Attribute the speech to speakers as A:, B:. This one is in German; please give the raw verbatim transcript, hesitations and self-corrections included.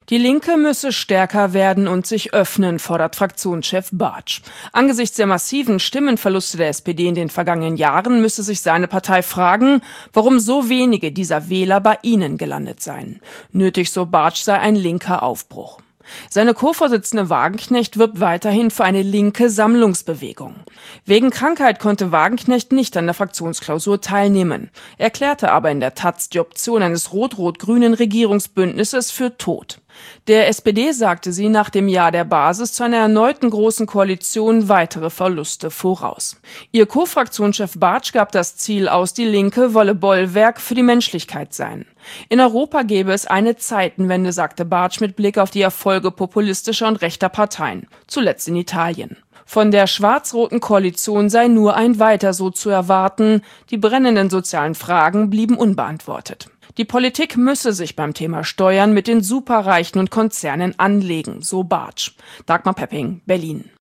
A: Die Linke müsse stärker werden und sich öffnen, fordert Fraktionschef Bartsch. Angesichts der massiven Stimmenverluste der S P D in den vergangenen Jahren müsse sich seine Partei fragen, warum so wenige dieser Wähler bei ihnen gelandet seien. Nötig, so Bartsch, sei ein linker Aufbruch. Seine Co-Vorsitzende Wagenknecht wirbt weiterhin für eine linke Sammlungsbewegung. Wegen Krankheit konnte Wagenknecht nicht an der Fraktionsklausur teilnehmen, erklärte aber in der Taz die Option eines rot-rot-grünen Regierungsbündnisses für tot. Der S P D sagte sie nach dem Ja der Basis zu einer erneuten großen Koalition weitere Verluste voraus. Ihr Co-Fraktionschef Bartsch gab das Ziel aus, die Linke wolle Bollwerk für die Menschlichkeit sein. In Europa gäbe es eine Zeitenwende, sagte Bartsch mit Blick auf die Erfolge populistischer und rechter Parteien, zuletzt in Italien. Von der schwarz-roten Koalition sei nur ein Weiter so zu erwarten, die brennenden sozialen Fragen blieben unbeantwortet. Die Politik müsse sich beim Thema Steuern mit den Superreichen und Konzernen anlegen, so Bartsch. Dagmar Pepping, Berlin.